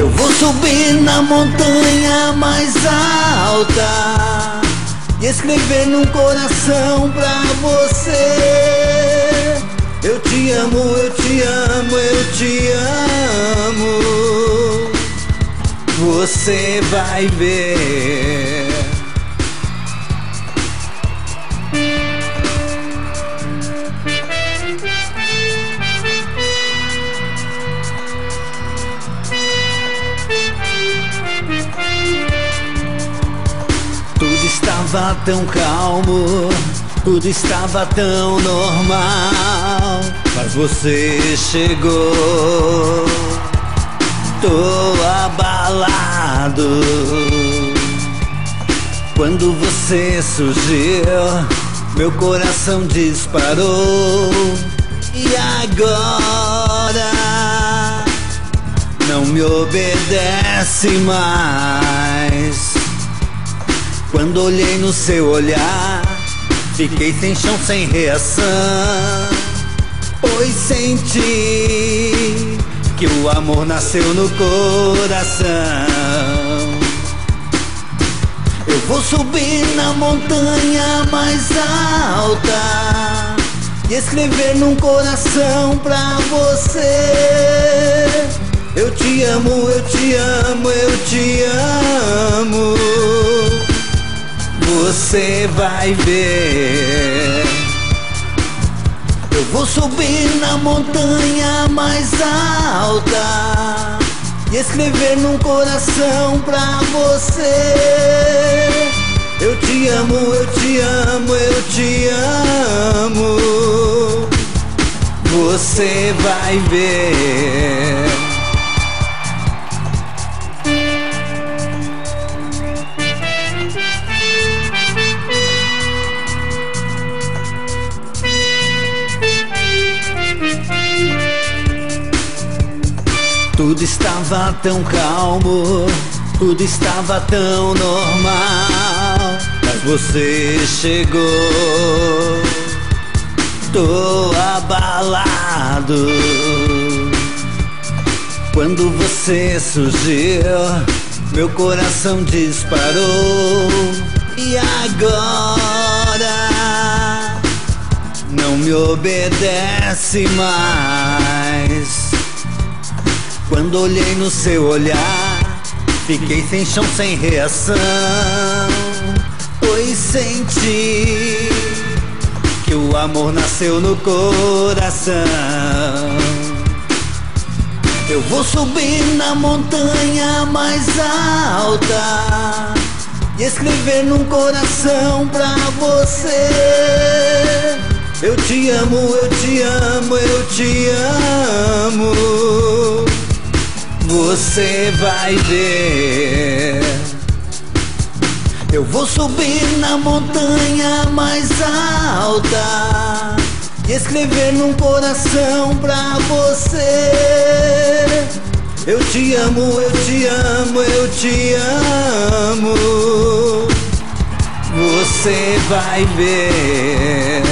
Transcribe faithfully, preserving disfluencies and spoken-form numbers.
Eu vou subir na montanha mais alta e escrever num coração pra você. Eu te amo, eu te amo, eu te amo. Você vai ver. Tudo estava tão calmo, tudo estava tão normal, mas você chegou. Tô abalado. Quando você surgiu, meu coração disparou. E agora não me obedece mais. Quando olhei no seu olhar, fiquei sem chão, sem reação, pois senti que o amor nasceu no coração. Eu vou subir na montanha mais alta e escrever num coração pra você. Eu te amo, eu te amo, eu te amo. Você vai ver. Eu vou subir na montanha mais alta e escrever num coração pra você. Eu te amo, eu te amo, eu te amo. Você vai ver. Tudo estava tão calmo, tudo estava tão normal, mas você chegou. Tô abalado. Quando você surgiu, meu coração disparou. E agora não me obedece mais. Quando olhei no seu olhar, fiquei sem chão, sem reação, pois senti que o amor nasceu no coração. Eu vou subir na montanha mais alta e escrever num coração pra você. Eu te amo, eu te amo, eu te amo. Você vai ver. Eu vou subir na montanha mais alta e escrever num coração pra você. Eu te amo, eu te amo, eu te amo. Você vai ver.